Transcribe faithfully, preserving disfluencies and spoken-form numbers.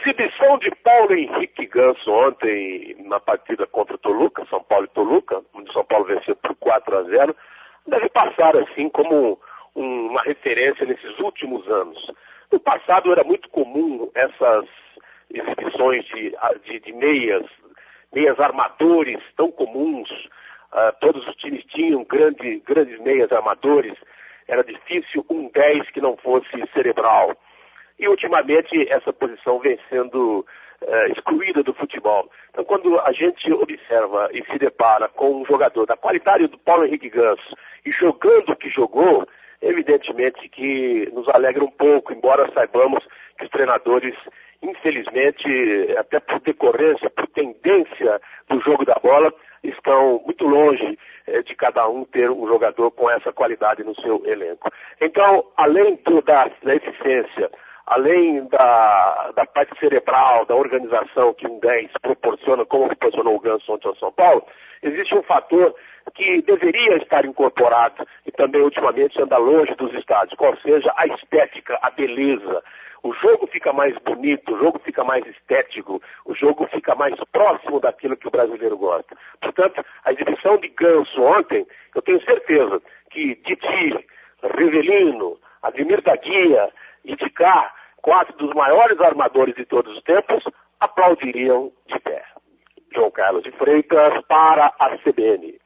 exibição de Paulo Henrique Ganso ontem na partida contra o Toluca, São Paulo e Toluca, onde São Paulo venceu por quatro a zero, deve passar assim como um, uma referência nesses últimos anos. No passado era muito comum essas exibições de, de, de meias, meias armadores tão comuns, uh, todos os times tinham grande, grandes meias armadores, era difícil um dez que não fosse cerebral. E ultimamente essa posição vem sendo uh, excluída do futebol. Então quando a gente observa e se depara com um jogador da qualidade do Paulo Henrique Ganso e jogando o que jogou, evidentemente que nos alegra um pouco, embora saibamos que os treinadores, infelizmente, até por decorrência, por tendência do jogo da bola, estão muito longe eh, de cada um ter um jogador com essa qualidade no seu elenco. Então, além do, da, da eficiência, além da, da parte cerebral, da organização que um dez proporciona, como proporcionou o Ganso ontem ao São Paulo, existe um fator que deveria estar incorporado e também ultimamente anda longe dos estádios, qual seja a estética, a beleza. O jogo fica mais bonito, o jogo fica mais estético, o jogo fica mais próximo daquilo que o brasileiro gosta. Portanto, a exibição de Ganso ontem, eu tenho certeza que Titi, Rivelino, Ademir da Guia e Ticá, quatro dos maiores armadores de todos os tempos, aplaudiriam de pé. João Carlos de Freitas para a C B N.